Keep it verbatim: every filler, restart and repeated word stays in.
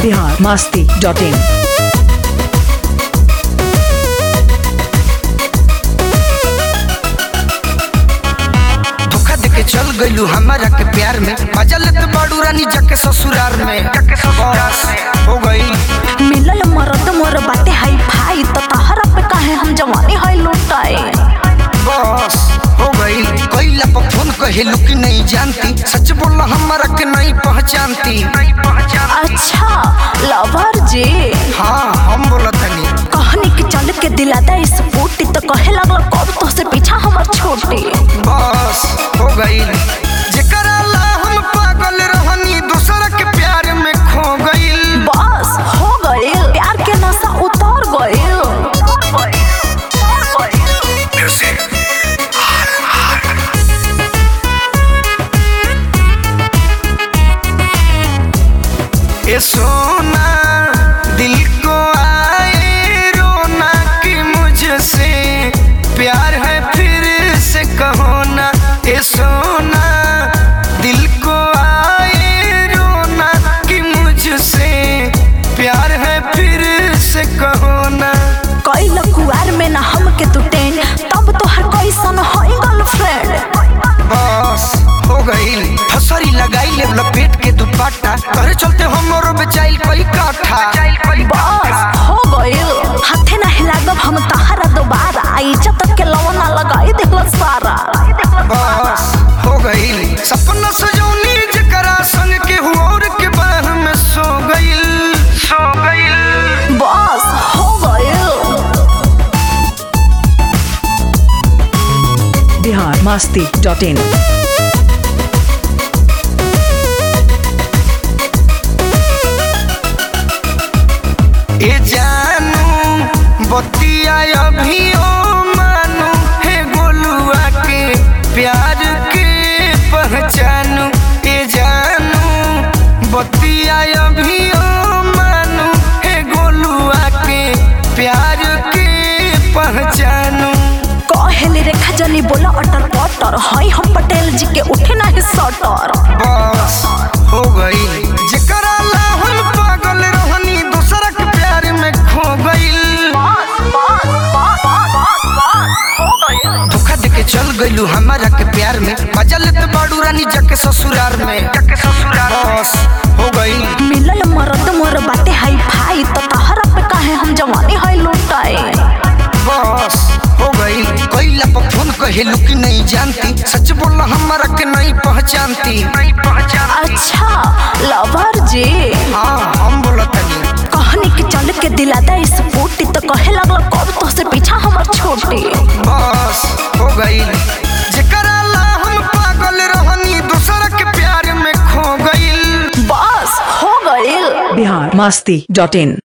Bihar Masti dot in. चल गईलू हमारा के प्यार में मजा लेते बाड़ू रानी जाके ससुराल में जाके ससुराल में हो गई मिलल मरद मोर बाटे हाई फाई तो तहरा पे काहे हम जवानी हाई लुटाए बस हो गई कईला पर फोन कहेलू कि नहीं जानती सच बोला हमारा के नहीं पहचानती नहीं पहचानती अच्छा लवर जी हाँ हम बोला तनी कहानी के चल के दिला दे इस बूटी तो कहे लगल कब तो से पीछा हमर छोटी बस हो गई जेकरा ला हम पागल रहनी दूसरा के प्यार में खो गई बस हो गई प्यार के नशा उतर गई ए सोना दिल को आए रोना कि मुझसे प्यार है फिर से कहो ना ए सोना दिल को आए रोना कि मुझसे प्यार है फिर से कहो ना कई लकुआर में ना हम के तू टेन तब तो हर कोई सन होई गर्लफ्रेंड बस हो गई फसरी लगाई ले लपेट के दुपट्टा करे चलते हमरो बेचाइल कोई काठा बस हो गई हाथे ना हिलागब हम तहरा दोबारा इज्जत के लवना लगाई देख सारा बस हो गई सपना सजौनी जकरा संग के हुआ के बाह में सो गई सो गई बस हो गई बिहार मस्ती डॉट इन। ए जानू बतिया अभी ओ मानू हे गोलुआ के प्यार के पहचानू ए जानू बतिया अभी ओ मानू हे गोलुआ के प्यार के पहचानू कहले रेखा जनी बोला अटर पटर हई हम पटेल जी के उठे ना सटर बस हो गई जेकरा ला हम पागल रहनी दूसरा के प्यार में खो गई धोखा देके चल गईलू हमारा के प्यार में मजा लेते बाड़ू रानी जाके ससुराल में जाके ससुराल बस हो गई मिलल मरद मोर बाटे हाई फाई तो तहरा पे काहे हम जवानी हाई लुटाए बस हो गई कईला पर फोन कहेलू कि नहीं जानती सच बोला हमारा के नहीं पहचानती नहीं पहचानती अच्छा लवर जी हाँ हम बोला तनी कहानी के चल के दिला दे इस बूटी तो कहे लगल कब तो से पीछा हमर छोटी बस हो गई जेकरा ला हम पागल रहनी दूसरा के प्यार में खो गई बस हो गई बिहार मस्ती डॉट इन।